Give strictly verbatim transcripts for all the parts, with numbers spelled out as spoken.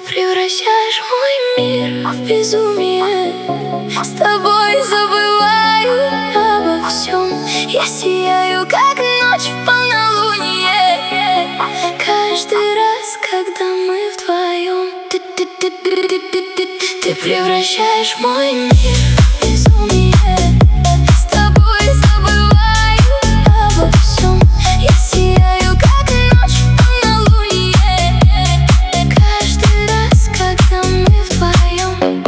превращаешь мой мир в безумие. С тобой забываю обо всем. Я сияю, как ночь в полнолуние. Каждый раз, когда мы вдвоем, ты, ты, ты, ты, ты, ты, ты, ты превращаешь мой мир в безумие. С тобой забываю обо всем. Я сияю, как ночь в полнолуние. Каждый раз, когда мы вдвоем.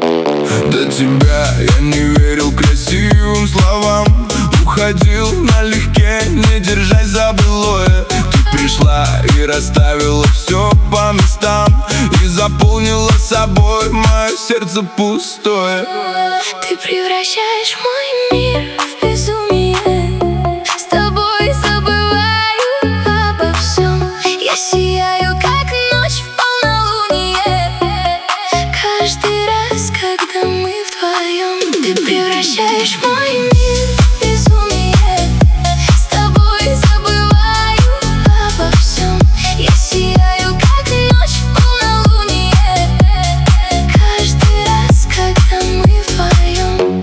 До тебя я не верил красивым словам. Уходил налегке, не держась за былое. Ты пришла и расставила все по местам, и заполнила собой мое сердце пустое. Ты превращаешь мой мир в безумие. С тобой забываю обо всем. Я сияю, как ночь в полнолуние. Каждый раз, когда мы вдвоем, ты превращаешь мой мир в безумие. С тобой забываю обо всем. Я сияю, как ночь в полнолуние. Каждый раз, когда мы вдвоем.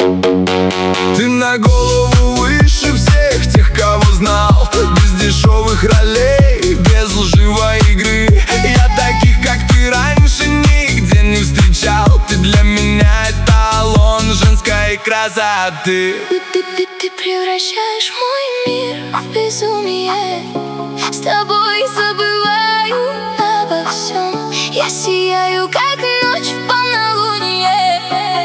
Ты на голову выше всех тех, кого знал. Без дешевых ролей, без лживой игры. Я таких, как ты, раньше нигде не встречал. Ты для меня эталон женской красоты. Ты, ты, ты, ты превращаешь мой мир в безумие. С тобой забываю обо всем. Я сияю, как ночь в полнолуние.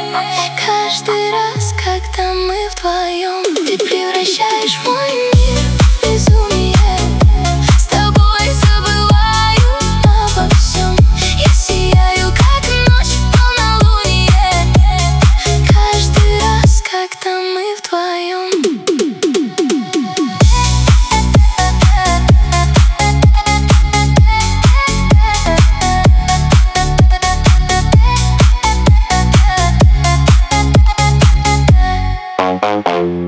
Каждый раз, когда мы вдвоем, ты превращаешь мой мир в безумие. С тобой забываю обо всем. Я сияю, как ночь в полнолуние. Каждый раз, когда мы вдвоем. Thank you.